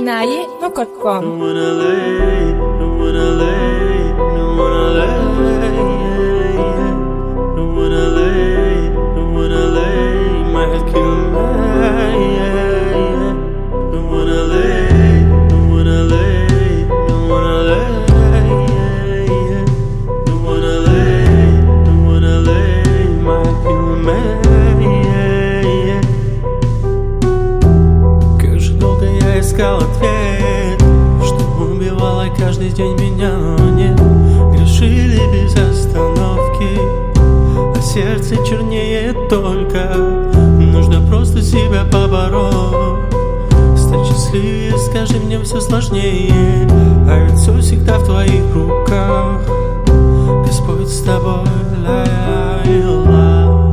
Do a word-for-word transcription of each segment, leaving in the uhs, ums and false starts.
Inaye dot com. Don't wanna lay, don't wanna lay, don't wanna lay, yeah, yeah. Don't wanna lay, don't wanna lay, my head kill me, yeah, yeah. Don't wanna lay, don't wanna lay, don't wanna lay, yeah, yeah. Don't wanna lay, don't wanna lay, my head kill me, yeah, yeah. Как же долго я искал ответ, что убивало каждый день меня, но нет. Грешили без остановки, а сердце чернеет только. Нужно просто себя побороть, стать счастливее, скажи, мне все сложнее. А ведь все всегда в твоих руках. Господь с тобой, ла-ла-ла.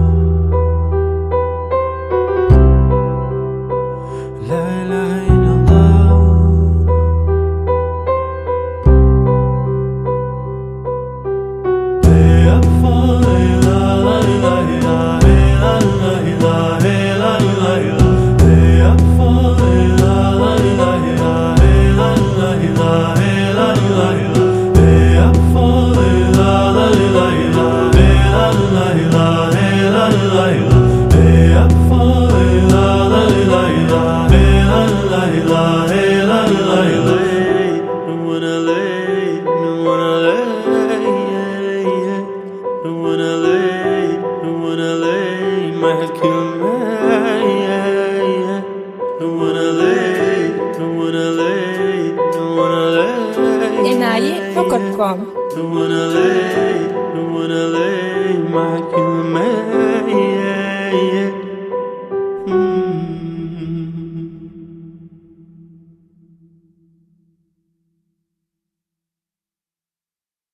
My head kill me, yeah, yeah. Don't wanna lay, don't wanna lay, don't wanna lay. Inaye dot com. Don't wanna lay, don't wanna lay, my head kill me.